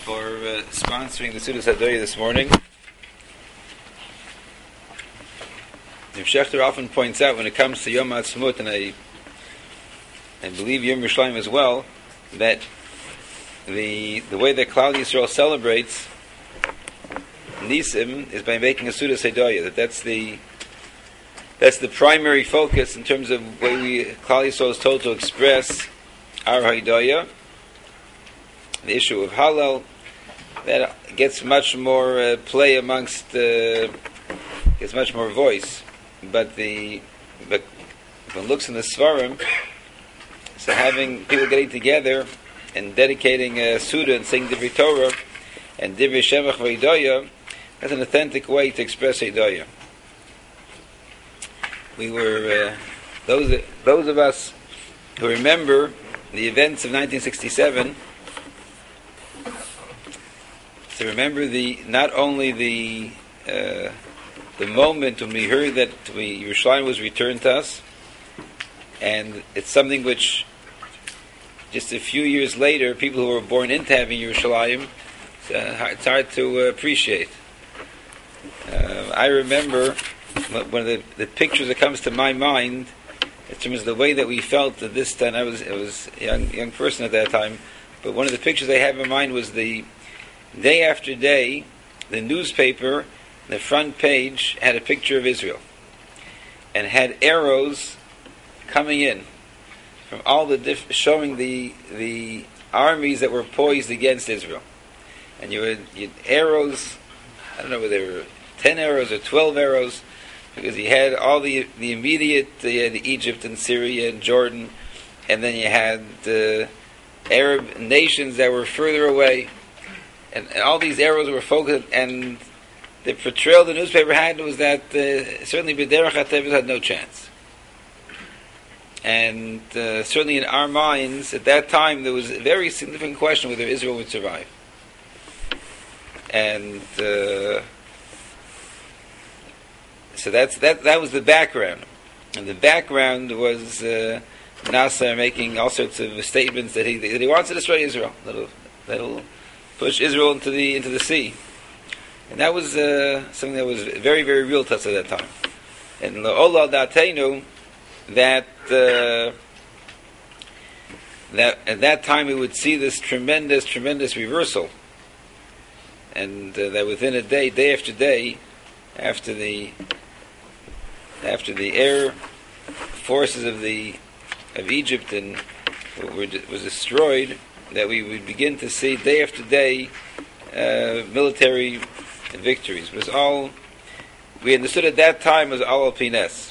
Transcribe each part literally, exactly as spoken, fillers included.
for uh, sponsoring the Sudas Hadoya this morning. Rav Shechter often points out when it comes to Yom HaAtzmaut, and I, I believe Yom Yerushalayim as well, that the the way that Klal Yisrael celebrates Nisim is by making a Sudas Hadoya. That that's the that's the primary focus in terms of the way we Klal Yisrael is told to express our Hadoya. The issue of Hallel that gets much more uh, play amongst uh, gets much more voice, but the but if one looks in the Svarim, so having people getting together and dedicating a Suda and saying Divrei Torah and Divrei Shemach v'Hidoya, that's an authentic way to express Hidoya. We were uh, those those of us who remember the events of nineteen sixty-seven. To remember the not only the uh, the moment when we heard that we, Yerushalayim was returned to us, and it's something which just a few years later, people who were born into having Yerushalayim, it's, uh, it's hard to uh, appreciate. Uh, I remember one of the, the pictures that comes to my mind in terms of the way that we felt at this time. I was I was a young young person at that time, but one of the pictures I have in mind was the day after day, the newspaper, the front page had a picture of Israel and had arrows coming in from all the diff- showing the the armies that were poised against Israel, and you had, you had arrows. I don't know whether they were ten arrows or twelve arrows, because you had all the the immediate you had Egypt and Syria and Jordan, and then you had the Arab nations that were further away. And, and all these arrows were focused, and the portrayal the newspaper had was that uh, certainly B'derech HaTevis had no chance. And uh, certainly in our minds, at that time, there was a very significant question whether Israel would survive. And uh, so that's that. That was the background, and the background was uh, Nasser making all sorts of statements that he that he wants to destroy Israel. That'll, that'll push Israel into the into the sea, and that was uh, something that was very very real to us at that time. And La'ol Da'atenu, that uh, that at that time we would see this tremendous tremendous reversal, and uh, that within a day, day after day, after the after the air forces of the of Egypt and were, was destroyed, that we would begin to see day after day uh, military victories. It was all we understood at that time was all alpines.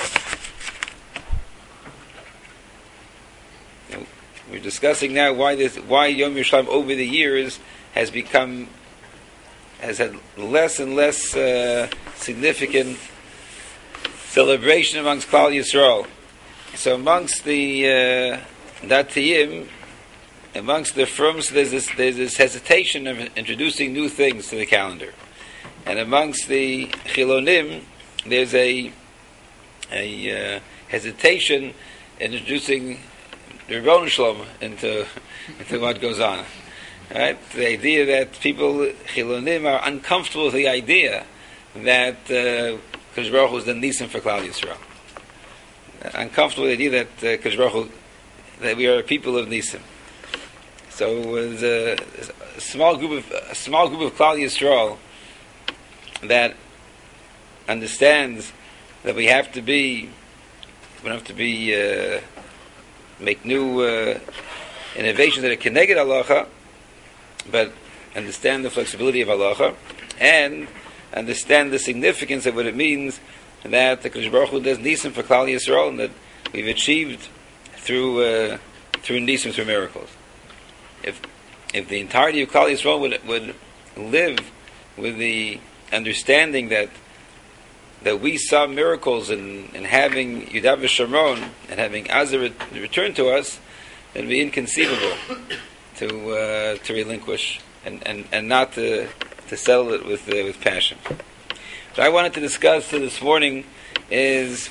We're discussing now why this, why Yom Yerushalayim over the years has become has had less and less uh, significant celebration amongst Klal Yisrael. So amongst the uh, Datiyim, amongst the Frums, there's this, there's this hesitation of introducing new things to the calendar, and amongst the Chilonim, there's a a uh, hesitation in introducing the Rebbeinu Shalom into into what goes on. Right? The idea that people Chilonim are uncomfortable with the idea that uh, Kadosh Baruch Hu is the Nisim for Klal Yisrael. Uncomfortable with the idea that uh, Kadosh Baruch Hu, that we are a people of Nisim. So it was a, a small group of a small group of Klal Yisrael that understands that we have to be we have to be uh, make new uh, innovations that are connected halacha, but understand the flexibility of halacha and understand the significance of what it means that the Kadosh Baruch Hu does nisim for Klal Yisrael, and that we've achieved through uh, through nisim, through miracles. If if the entirety of Klal Yisrael would would live with the understanding that that we saw miracles in, in having Yudav v'Shomron and having Azar returned to us, it would be inconceivable to uh, to relinquish and, and, and not to to settle it with uh, with passion. What I wanted to discuss this morning is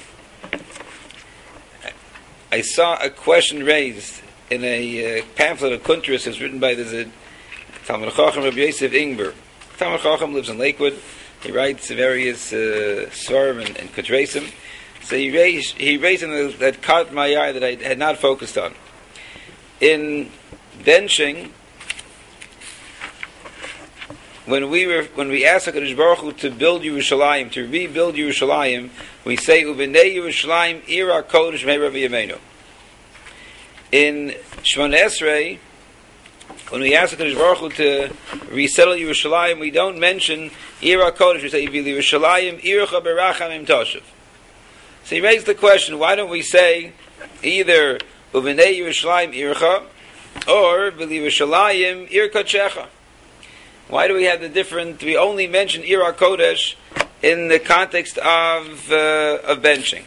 I saw a question raised in a uh, pamphlet of Kuntras. It's written by there's a Talmud Chacham Rabbi Yosef Ingber. Talmud Chacham lives in Lakewood. He writes various uh, Svarim and, and Kutresim. So he raised he raised something that caught my eye that I had not focused on. In benching, when we were when we asked HaKadosh Baruch Hu to build Yerushalayim, to rebuild Yerushalayim, we say Uvenei Yerushalayim Ira Kodesh Me'Rav Yameinu. In Shemona Esrei, when we ask HaKadosh Baruch Hu to resettle Yerushalayim, we don't mention Ira Kodesh. We say Yerushalayim Iracha Berachamim Toshav. So he raised the question: why don't we say either Uvenei Yerushalayim Iracha or Yerushalayim Irka Checha? Why do we have the different? We only mention Ira Kodesh in the context of uh, of benching.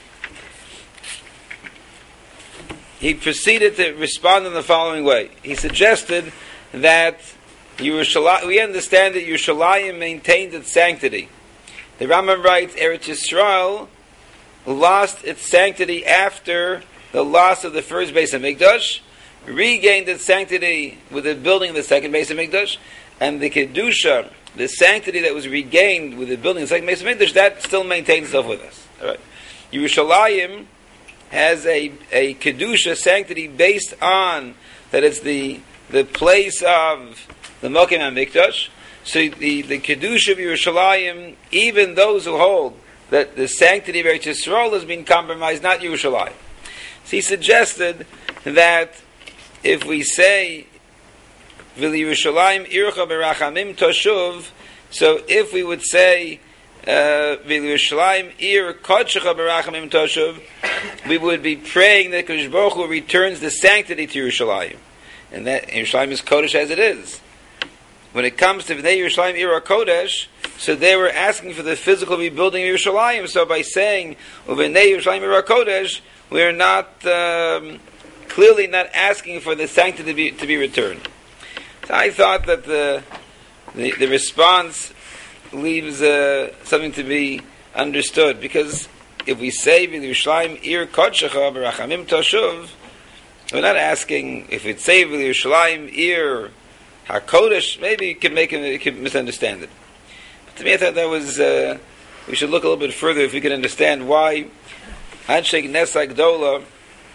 He proceeded to respond in the following way. He suggested that Yerushalayim, we understand that Yerushalayim maintained its sanctity. The Rambam writes, Eretz Yisrael lost its sanctity after the loss of the first Beis HaMikdash, regained its sanctity with the building of the second Beis HaMikdash, and the Kedusha, the sanctity that was regained with the building of the second Beis HaMikdash, that still maintains itself with us. All right. Yerushalayim has a, a Kedusha sanctity based on that it's the the place of the Mokim HaMikdash. So the, the Kedusha of Yerushalayim, even those who hold that the sanctity of Eretz Yisrael has been compromised, not Yerushalayim. So he suggested that if we say Vil Yerushalayim Ircha Berachamim Toshuv, so if we would say Vil Yerushalayim Ir Kodshecha Berachamim Toshuv, we would be praying that Kodesh Baruch Hu returns the sanctity to Yerushalayim, and that Yerushalayim is Kodesh as it is. When it comes to V'nei Yerushalayim Ira Kodesh, so they were asking for the physical rebuilding of Yerushalayim. So by saying V'nei Yerushalayim Ira Kodesh, we are not um, clearly not asking for the sanctity to be, to be returned. So I thought that the the, the response leaves uh, something to be understood, because if we say V'Yerushalayim Ir Kodshecha Berachamim Toshuv, we're not asking if it's say V'Yerushalayim Ir HaKodesh. Maybe you can make him, you can misunderstand it. But to me, I thought that was uh, we should look a little bit further if we can understand why Anshe Knesset Gdola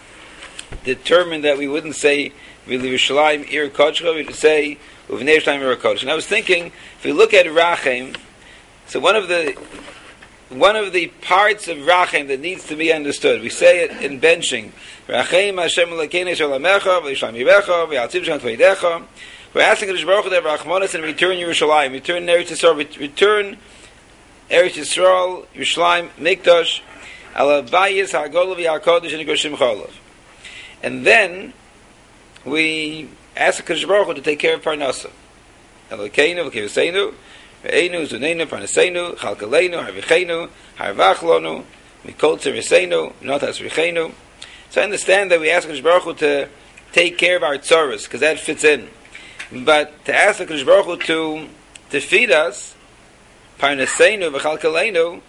determined that we wouldn't say V'Yerushalayim Ir Kodshecha, we would say Uvnei Yerushalayim Ir Kodesh. And I was thinking, if we look at Rachem, so one of the one of the parts of Rachem that needs to be understood, we say it in benching, Rachem Hashem Elokeinu Shalamecha V'Yishalayim Yirecha V'Yaltziv Shem Tveidecha. We're asking Kodesh Baruch Hu to have Rachmanis and return Yerushalayim, return Eretz Yisrael, return Eretz Yisrael, Yerushalayim, Mikdash, Ala Bayis HaGolav Ya'Kodesh and Goshim Cholav. And then we ask Kodesh Baruch Hu to take care of Parnasa. Elokeinu V'Kivaseinu Ve'einu Zuneinu Parnaseinu Chalkaleinu Harvicheinu Harvachlonu Mikol Tziriseinu Notas Richeinu. So I understand that we ask Kodesh Baruch Hu to take care of our tzaras, because that fits in. But to ask the Kodesh Baruch Hu to, to feed us, Parnaseinu V'Chalkaleinu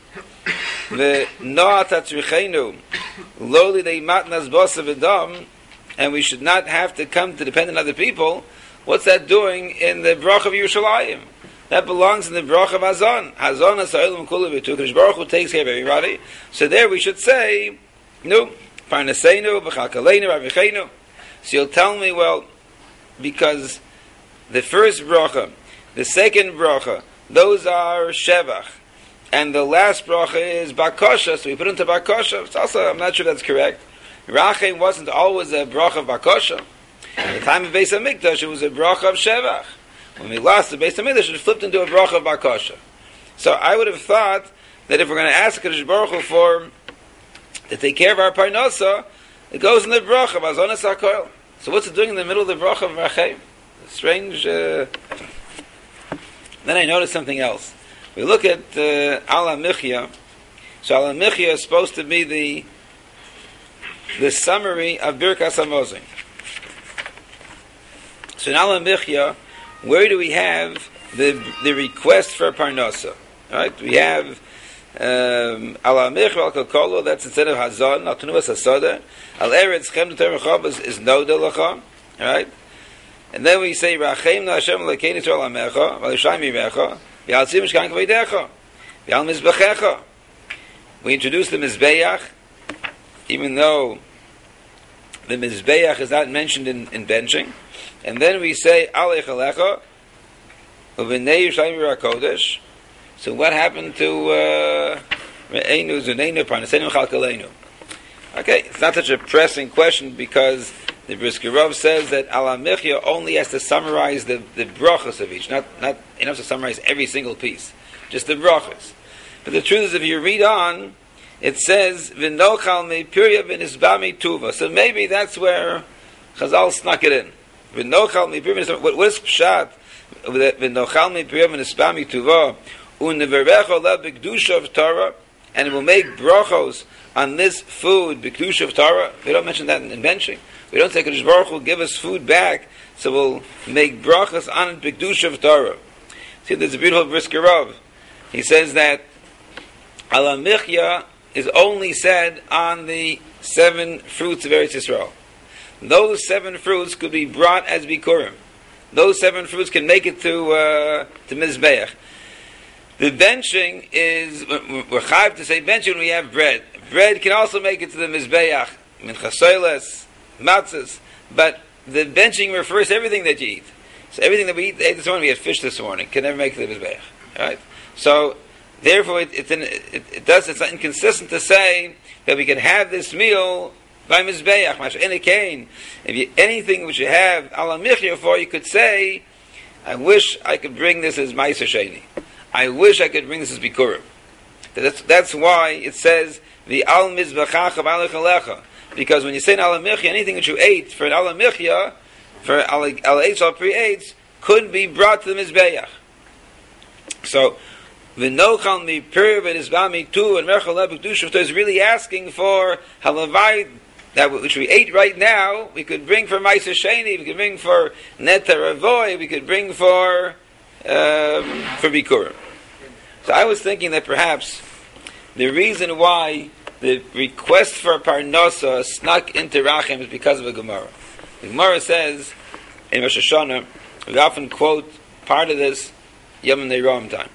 V'Noat Tziricheinu Loli Dei Matnas Bosa V'Dam, and we should not have to come to depend on other people. What's that doing in the Brach of Yerushalayim? That belongs in the Brach of Hazon. Hazon Ha'Sa'ilum Kulu V'Tu. Kodesh Baruch Hu takes care of everybody. So there we should say, no, Parnaseinu V'Chalkaleinu V'Avicheinu. So you'll tell me, well, because the first bracha, the second bracha, those are shevach, and the last bracha is bakosha, so we put into bakosha. It's also, I'm not sure if that's correct. Rachem wasn't always a bracha of bakosha. At the time of Beis HaMikdash, it was a bracha of shevach. When we lost the Beis HaMikdash, it flipped into a bracha of bakosha. So I would have thought that if we're going to ask Kodesh Baruch Hu for to take care of our parnasa, it goes in the bracha of azonas hakoil. So what's it doing in the middle of the bracha of Rachem? Strange. Uh... Then I noticed something else. We look at uh, Ala Michya. So Ala Michya is supposed to be the the summary of Birkas Hamazon. So in Ala Michya, where do we have the the request for Parnasa? All right, we have um, Ala Michya Al Kokolo. That's instead of Hazon, Al Tunuvas Hasoda. Al Eretz Chem Ter Mechav is Noda Lacha. All right. And then we say, Rachem na Hashem lekein Yisrael amecha, v'alishayim yimecha, v'al tzim mishkan k'veidecha, v'al mizbechecha. We introduce the Mizbeach, even though the Mizbeach is not mentioned in, in benching. And then we say, Alech alecha, u'v'nei Yisrael yirakodesh. So what happened to Re'enu Zuneinu Parnaseinu Chalkaleinu? Okay, it's not such a pressing question because the Brisker Rav says that Ala Michya only has to summarize the, the brachas of each, not not enough to summarize every single piece, just the brachas. But the truth is, if you read on, it says V'nochal me'pirya v'nisbami tuva. So maybe that's where Chazal snuck it in. V'nochal me'pirya v'nisbami. What is pshat? V'nochal me'pirya v'nisbami tuva. U'neverecho le b'kedusha of Torah, and it will make brachos on this food b'kedusha of Torah. We don't mention that in, in benching. We don't say Kadosh Baruch Hu will give us food back, so we'll make brachos on b'kedusha of Torah. See, there's a beautiful Brisker Rav. He says that Ala Michya is only said on the seven fruits of Eretz Yisrael. Those seven fruits could be brought as bikurim. Those seven fruits can make it to uh, to Mizbeach. The benching is, we're chayav to say benching when we have bread. Bread can also make it to the Mizbeach, minchasoiles, matzahs, but the benching refers to everything that you eat. So everything that we eat, ate this morning, we had fish this morning, can never make it to the Mizbeach. Right? So, therefore, it, it's in, it, it does, it's inconsistent to say that we can have this meal by Mizbeach. If you, anything which you have Ala Michya for, you could say, I wish I could bring this as Ma'aser Sheni. I wish I could bring this as Bikurim. That's, that's why it says, the Al Mizbechacha B'alech Alecha. Because when you say an Ala Michya, anything that you ate for an Ala Michya, for Ala Eitz or Pre-Eitz, could be brought to the Mizbeach. So, V'nochal mi pir v'nizbami tu and merchal lebek dushav is really asking for halavai, that which we ate right now, we could bring for Ma'aser Sheni, we could bring for Netar Avoy, we could bring for um, for Bikurim. So I was thinking that perhaps the reason why the request for Parnasa snuck into Rachem is because of a Gemara. The Gemara says in Rosh Hashanah, we often quote part of this Yom Neirom time.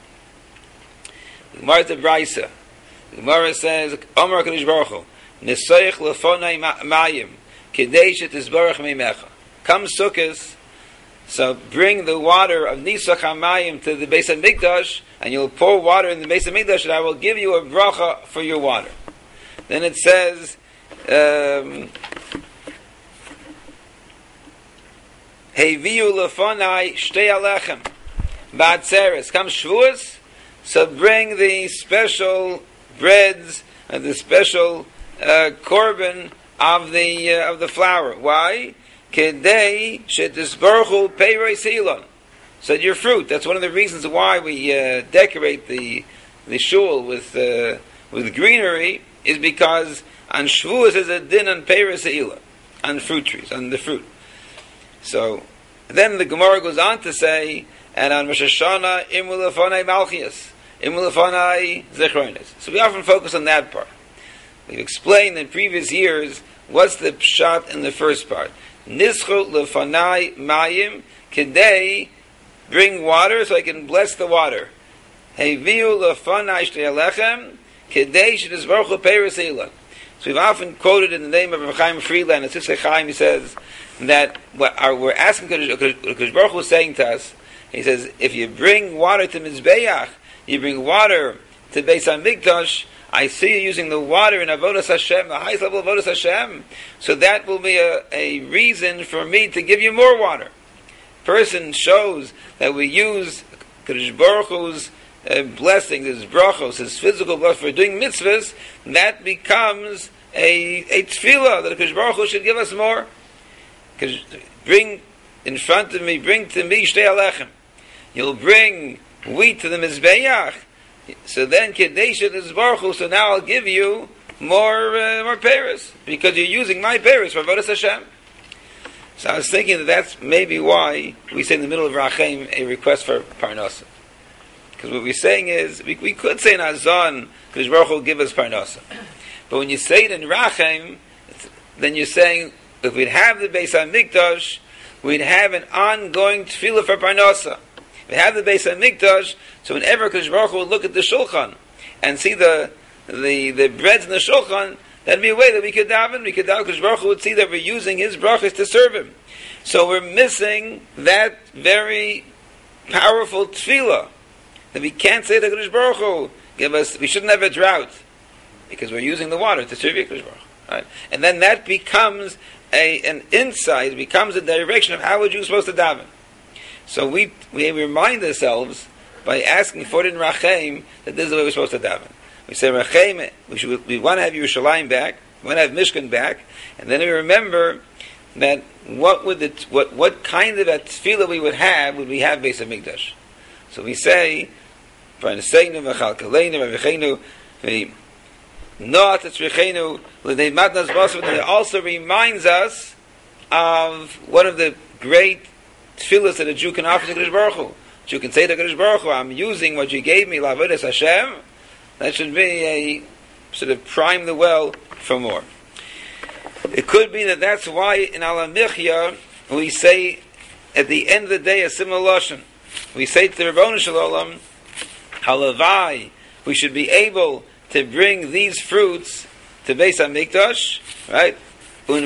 The Gemara is the Braisa. The Gemara says, Omer HaKadosh Baruch Hu, Nesoich lefonai mayim, Kedei shetizbarach meimecha. Come Sukkos, so bring the water of Nisach HaMayim to the Beis HaMikdash, and you'll pour water in the Beis HaMikdash, and I will give you a bracha for your water. Then it says, um, Heviu lefonai shtei alechem, Ba'atzeres. Come Shavuos, so bring the special breads and the special uh, korban of the uh, of the flour. Why? Kedei shetisbarchu peirei silon. So your fruit. That's one of the reasons why we uh, decorate the the shul with uh, with greenery, is because on Shavuos is a din on peirei silon, on fruit trees, on the fruit. So then the Gemara goes on to say, and on Rosh Hashanah imul lefonai malchias. Imul lefonai zechronis. So we often focus on that part. We've explained in previous years what's the pshat in the first part. Nischot lefonai mayim kedei, bring water so I can bless the water. Heviu lefonai shtei alechem kedei shetisbaruchu peiros eilan. So we've often quoted in the name of Rav Chaim Friedland, and Tzitz Chaim, he says that what our, we're asking Kadosh Baruch Hu is saying to us, he says, if you bring water to Mizbeach, you bring water to Beis HaMikdash, I see you using the water in Avodas Hashem, the highest level of Avodas Hashem, so that will be a, a reason for me to give you more water. Person shows that we use Kadosh Baruch Hu's uh, blessings, his brachos, his physical blessings for doing mitzvahs, that becomes a, a tefillah, that Kadosh Baruch Hu should give us more. Because bring in front of me, bring to me shtei alechem. You'll bring wheat to the Mizbeach, so then Kedesha Tizbarchu, so now I'll give you more uh, more peiros, because you're using my peiros for Avodas Hashem. So I was thinking that that's maybe why we say in the middle of Rachem a request for Parnasa. Because what we're saying is, we, we could say in Azan, Kadosh Baruch Hu will give us Parnasa. But when you say it in Rachem, then you're saying, if we'd have the Beis HaMikdash, we'd have an ongoing tefillah for Parnasa. We have the Beis HaMikdash, so whenever Kadosh Baruch Hu would look at the Shulchan and see the the the breads in the Shulchan, that'd be a way that we could daven. We could daven. Kadosh Baruch Hu would see that we're using His brachas to serve Him. So we're missing that very powerful tefillah that we can't say to Kadosh Baruch Hu, give us. We shouldn't have a drought because we're using the water to serve Kadosh Baruch Hu. Right? And then that becomes a an insight. It becomes a direction of how a Jew is supposed to daven. So we we remind ourselves by asking for it in Rachem that this is the way we're supposed to daven. We say Rachem, we should, we want to have Yerushalayim back, we want to have Mishkan back, and then we remember that what would the what what kind of a tefillah we would have would we have Beis HaMikdash. So we say V'aneseinu v'chalkaleinu v'vicheinu v'noat etzricheinu l'nei matnas basav. It also reminds us of one of the great tefillahs that a Jew can offer to Kadosh Baruch Hu. A Jew can say to Kadosh Baruch Hu, I'm using what you gave me, La'avodas Hashem. That should be a sort of prime the well for more. It could be that that's why in Al HaMichya we say at the end of the day a similar lashon. We say to the Rebbeinu Shalom, Halavai, we should be able to bring these fruits to Beis HaMikdash, right? We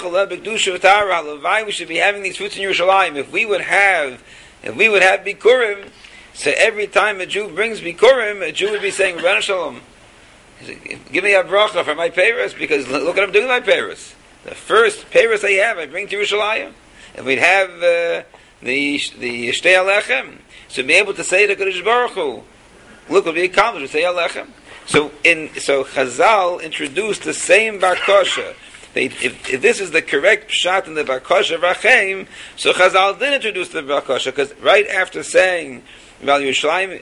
should be having these fruits in Yerushalayim. If we would have, if we would have Bikurim, so every time a Jew brings Bikurim, a Jew would be saying, Rebbeinu Shalom, give me a bracha for my peiros, because look what I'm doing with my peiros. The first peiros I have, I bring to Yerushalayim. If we'd have uh, the the Shtei Alechem, so be able to say to Kadosh Baruch Hu, look what we accomplished with Shtei Alechem. So in so Chazal introduced the same Bakosha. If, if this is the correct pshat in the Bakosha Rachem, so Chazal did introduce the Bakosha, because right after saying about Yerushalayim,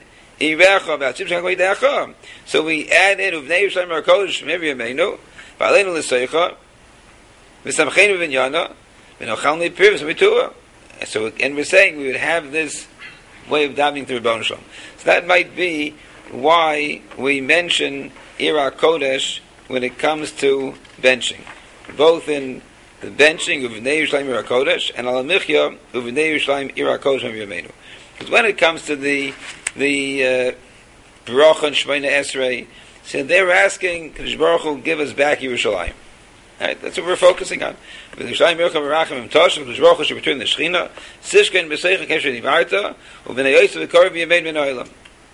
so we add in Uvnei Yerushalayim HaKodesh Mevi Yameinu V'aleinu L'Seicha V'samcheinu V'Inyana V'nochalni Pir V'Mitua. So and we're saying we would have this way of davening through Rebbeinu Shalom. So that might be why we mention Ira Kodesh when it comes to benching, both in the benching of Uvnei Yerushalayim Ira Kodesh and Al HaMichya Uvnei Yerushalayim Ira Kodesh Mevi Yameinu. Because when it comes to the the uh, Baruch and Shemona Esrei, so they're asking Kadosh Baruch Hu give us back Yerushalayim. Right? That's what we're focusing on. Yerushalayim Yerushalayim Merachim Tosh Kadosh Baruch Hu should return the Shechina Sishken B'Seicha Kesher Divarta U'Bnei Yosef V'Korv V'Yemein Min Ha'olam.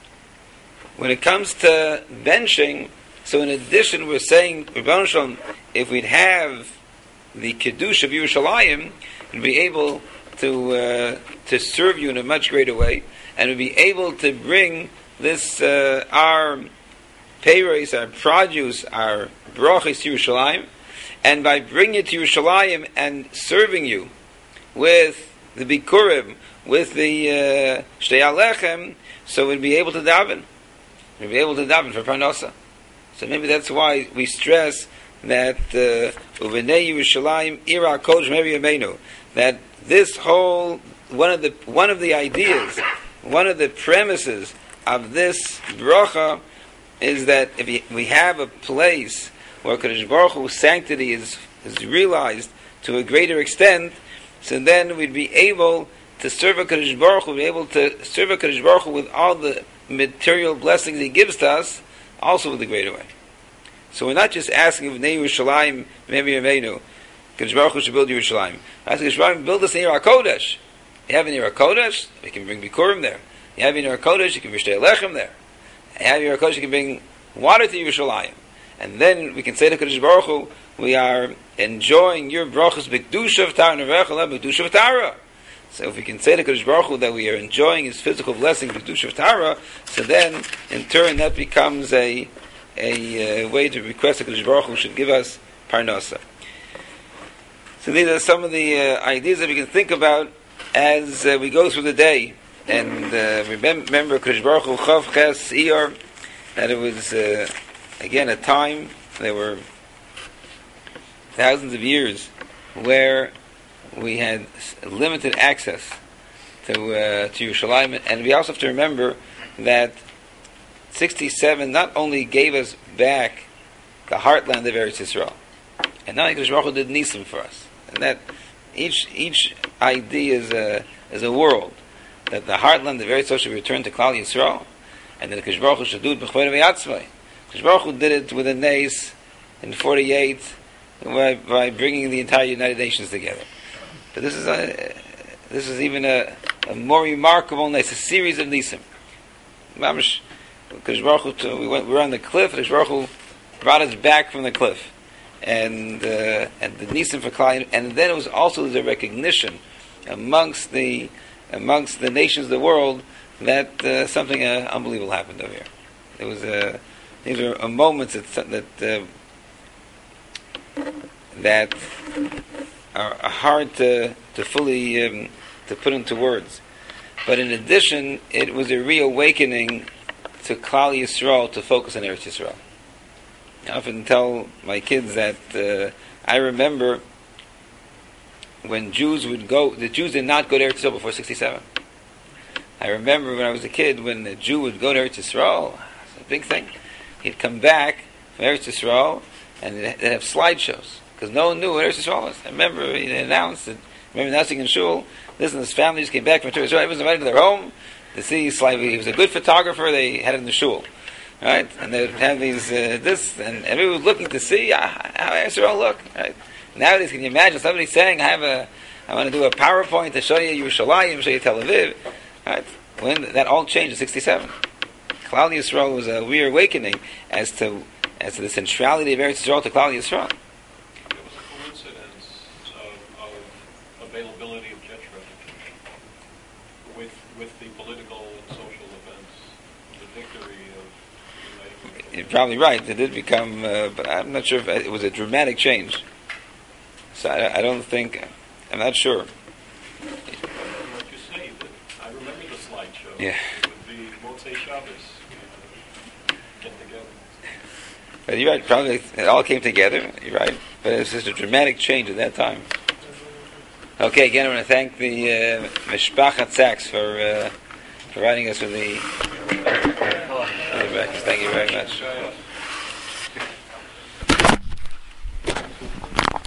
When it comes to benching, so in addition we're saying Rebbeinu Shalom, if we'd have the Kiddush of Yerushalayim, we'd be able to uh, to serve you in a much greater way, and we'd be able to bring this uh, our peiros, our produce, our brachos to Yerushalayim, and by bringing it to Yerushalayim and serving you with the bikurim, with the uh, shtei alechem, so we'd be able to daven. We'd be able to daven for parnasa. So maybe that's why we stress that uvenei Yerushalayim ira kodesh mevi yameinu, that this whole one of the one of the ideas, one of the premises of this bracha is that if we have a place where Kadosh Baruch Hu's sanctity is is realized to a greater extent, so then we'd be able to serve a Kadosh Baruch Hu, be able to serve a Kadosh Baruch Hu with all the material blessings He gives to us, also with a greater way. So we're not just asking of Nei Yerushalayim Mevi Yameinu, Kadosh Baruch Hu should build Yerushalayim. Asking Kadosh Baruch Hu build us in Ira Kodesh. You have in Ira Kodesh, we can bring Bikurim there. You have in Ira Kodesh, you can bring Shtei Alechem there. You have in Ira Kodesh, you can bring water to Yerushalayim. And then we can say to Kadosh Baruch Hu, we are enjoying your brachos b'kedusha v'tara nevecha b'kedusha v'tara. So if we can say to Kadosh Baruch Hu that we are enjoying His physical blessing b'kedusha v'tara, so then in turn that becomes a a uh, way to request that Kadosh Baruch Hu should give us parnasa. So these are some of the uh, ideas that we can think about as uh, we go through the day. And uh, remember, Kadosh Baruch Hu Chav Ches Iyar, that it was uh, again a time, there were thousands of years where we had limited access to uh, to Yerushalayim, and we also have to remember that sixty-seven not only gave us back the heartland of Eretz Yisrael, and not only Kadosh Baruch Hu did Nisim for us, and that each each idea is a is a world that the heartland, the very social, return to Klal Yisrael, and that the Kadosh Baruch Hu should do it b'chvei v'yatzmai. Kadosh Baruch Hu did it with a nace in forty-eight by, by bringing the entire United Nations together. But this is a this is even a, a more remarkable nace, a series of nisim. Mamish, Kadosh Baruch Hu, we went we were on the cliff. Kadosh Baruch Hu brought us back from the cliff, and uh, and the nisim for Klal, and then it was also the recognition amongst the amongst the nations of the world that uh, something uh, unbelievable happened over here. There was a these are moments that that uh, that are hard to to fully um, to put into words. But in addition, it was a reawakening to Klal Yisrael to focus on Eretz Yisrael. I often tell my kids that uh, I remember when Jews would go, the Jews did not go to Eretz Yisrael before sixty-seven. I remember when I was a kid, when a Jew would go to Eretz Yisrael, it's a big thing. He'd come back from Eretz Yisrael and they'd have slideshows, because no one knew what Eretz Yisrael was. I remember he announced it. I remember announcing in Shul, listen, his family just came back from Eretz Yisrael. He was invited to their home to see slide. He was a good photographer. They had him in the Shul. Right? And they'd have these, uh, this, and everyone was looking to see uh, how Eretz Yisrael look. Right? Nowadays, can you imagine somebody saying, I have a, I want to do a PowerPoint to show you Yerushalayim, show you Tel Aviv. Right? When that all changed in sixty-seven. Klal Yisrael was a reawakening as to as to the centrality of Eretz Yisrael to Klal Yisrael. It was a coincidence of, of availability of jet travel with with the political and social events, the victory of the United. You're probably right. It did become, uh, but I'm not sure if it was a dramatic change. So I, I don't think, I'm not sure. Like you say, that I remember the slideshow. Yeah. With the Motzei Shabbos uh, get together. But you're right, probably it all came together, you're right. But it's just a dramatic change at that time. Okay, again I want to thank the uh, Mishpachat Sachs for uh, providing us with the... Thank you very much.